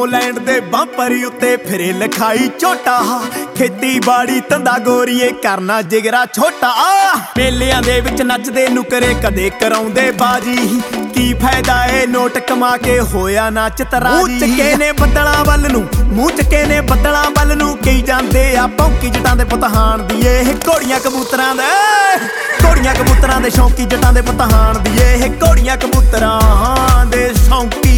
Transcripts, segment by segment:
Holland ਦੇ bumper ਉੱਤੇ ਫਿਰੇ ਲਿਖਾਈ ਝੋਟਾ। ਖੇਤੀਬਾੜੀ ਧੰਦਾ ਗੋਰੀਏ ਕਰਨਾ ਜਿਗਰਾ ਛੋਟਾ। ਮੇਲਿਆਂ ਦੇ ਵਿੱਚ ਨੱਚਦੇ ਨੁਕਰੇ ਕਦੇ ਕਰਾਉਂਦੇ ਬਾਜੀ। ਕੀ ਫਾਇਦਾ ਏ ਨੋਟ ਕਮਾ ਕੇ ਹੋਇਆ ਨਾ ਚਤਰਾਜੀ। ਮੂੰਹ ਚੱਕੇ ਨੇ ਬੱਦਲਾਂ ਵੱਲ ਨੂੰ, ਮੂੰਹ ਚੱਕੇ ਨੇ ਬੱਦਲਾਂ ਵੱਲ ਨੂੰ। ਕਈ ਜਾਂਦੇ ਆ ਭੌਂਕੀ ਜਟਾਂ ਦੇ ਪੁੱਤ ਹਾਣ ਦੀ ਇਹ ਘੋੜੀਆਂ ਕਬੂਤਰਾਂ ਦੇ। ਘੋੜੀਆਂ ਕਬੂਤਰਾਂ ਦੇ ਸ਼ੌਂਕੀ ਜਟਾਂ ਦੇ ਪੁੱਤ ਹਾਣ ਦੀ ਇਹ ਘੋੜੀਆਂ ਕਬੂਤਰਾਂ ਦੇ ਸ਼ੌਂਕੀ।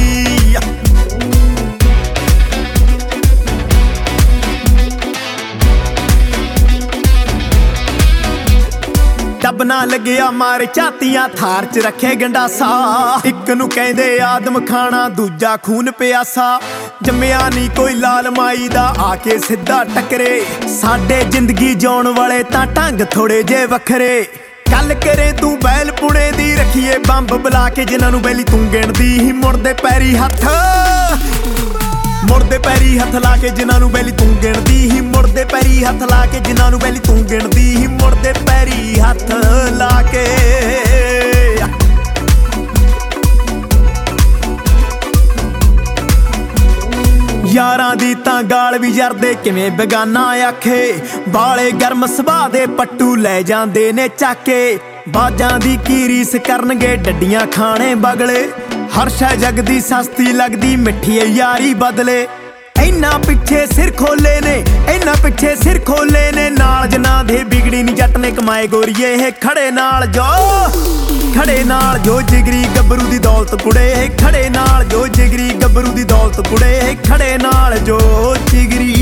ਡੱਬ ਨਾ ਲੱਗਿਆ ਮਾਰੇ ਝਾਤੀਆਂ ਥਾਰ ਚ ਰੱਖੇ ਗੰਡਾਸਾ। ਇੱਕ ਨੂੰ ਕਹਿੰਦੇ ਆਦਮ ਖਾਣਾ ਦੂਜਾ ਖੂਨ ਪਿਆਸਾ। ਜੰਮਿਆ ਨਹੀਂ ਕੋਈ ਲਾਲ ਮਾਈ ਦਾ ਆ ਕੇ ਸਿੱਧਾ ਟੱਕਰੇ। ਸਾਡੇ ਜ਼ਿੰਦਗੀ ਜਿਉਣ ਵਾਲੇ ਤਾਂ ਢੰਗ ਥੋੜੇ ਜੇ ਵੱਖਰੇ। ਗੱਲ ਕਰੇ ਤੂੰ ਬੈਲ ਪੁਣੇ ਦੀ ਰੱਖੀਏ ਬੰਬ ਬੁਲਾ ਕੇ ਜਿਨ੍ਹਾਂ ਨੂੰ ਬੈਲੀ ਤੂੰ ਗਿਣਦੀ ਹੀ। ਮੁੜਦੇ ਪੈਰੀ ਹੱਥ, ਮੁੜਦੇ ਪੈਰੀ ਹੱਥ ਲਾ ਕੇ ਜਿਨ੍ਹਾਂ ਨੂੰ ਬੈਲੀ ਤੂੰ ਗਿਣਦੀ ਹੀ। ਮੁੜਦੇ ਪੈਰੀ ਹੱਥ ਲਾ ਕੇ ਜਿਨ੍ਹਾਂ ਨੂੰ ਬੈਲੀ ਤੂੰ ਗਿਣਦੀ ਹੀ। ਮੁੜਦੇ ਪੈਰੀ ਹੱਥ ਲਾ ਕੇ। ਯਾਰਾਂ ਦੀ ਤਾਂ ਗਾਲ ਵੀ ਜਰਦੇ ਕਿਵੇਂ ਬੇਗਾਨਾ ਆਖੇ। ਬਾਲੇ ਗਰਮ ਸੁਭਾਅ ਦੇ ਪੱਟੂ ਲੈ ਜਾਂਦੇ ਨੇ ਚਾਕੇ। ਬਾਜਾਂ ਦੀ ਕੀ ਰੀਸ ਕਰਨਗੇ ਡੱਡੀਆਂ ਖਾਣੇ ਬਗਲੇ। ਹਰ ਸ਼ੈ ਜਗ ਦੀ ਸਸਤੀ ਲੱਗਦੀ ਮਿੱਠੀ ਯਾਰੀ ਬਦਲੇ। ਇੰਨਾ ਪਿੱਛੇ ਸਿਰ ਖੋਲੇ ਨੇ, ਇੰਨਾ ਪਿੱਛੇ ਸਿਰ ਖੋਲੇ ਨੇ। ਨਾਲ ਜਨਾਂ ਦੇ ਬਿਗੜੀ ਨੀ ਜੱਟ ਨੇ ਕਮਾਏ ਗੋਰੀਏ ਇਹ ਖੜੇ ਨਾਲ ਜੋ। ਖੜੇ ਨਾਲ ਜੋ ਜਿਗਰੀ ਗੱਭਰੂ ਦੀ ਦੌਲਤ ਕੁੜੇ। ਖੜੇ ਨਾਲ ਜੋ ਜਿਗਰੀ ਗੱਭਰੂ ਦੀ ਦੌਲਤ ਕੁੜੇ। ਖੜੇ ਨਾਲ ਜੋ ਜਿਗਰੀ।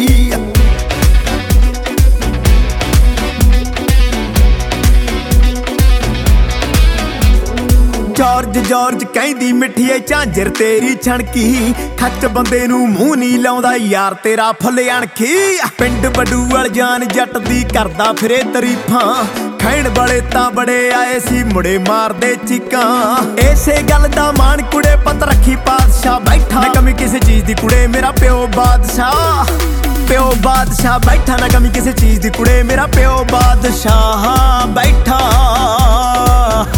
ਜਾਰਜ ਜਾਰਜ ਕਹਿੰਦੀ ਮਿੱਠੀਏ ਝਾਂਜਰ ਤੇਰੀ ਛਣਕੀ। ਖੱਚ ਬੰਦੇ ਨੂੰ ਮੂੰਹ ਨਹੀਂ ਲਾਉਂਦਾ ਯਾਰ ਤੇਰਾ ਫੁੱਲ ਅਣਖੀ। ਪਿੰਡ ਬਡੂਵਲ ਜਾਨ ਜੱਟ ਦੀ ਕਰਦਾ ਫਿਰੇ ਤਾਰੀਫਾਂ। ਖੈਣ ਵਾਲੇ ਤਾਂ ਬੜੇ ਆਏ ਸੀ ਮੁੜੇ ਮਾਰਦੇ ਚੀਕਾਂ। ਇਸੇ ਗੱਲ ਦਾ ਮਾਣ ਕੁੜੇ ਪਤ ਰੱਖੀ ਪਾਤਸ਼ਾਹ ਬੈਠਾ। ਨਾ ਕਮੀ ਕਿਸੇ ਚੀਜ਼ ਦੀ ਕੁੜੇ ਮੇਰਾ ਪਿਓ ਬਾਦਸ਼ਾਹ। ਪਿਓ ਬਾਦਸ਼ਾਹ ਬੈਠਾ ਨਾ ਕਮੀ ਕਿਸੇ ਚੀਜ਼ ਦੀ ਕੁੜੇ ਮੇਰਾ ਪਿਓ ਬਾਦਸ਼ਾਹ ਬੈਠਾ।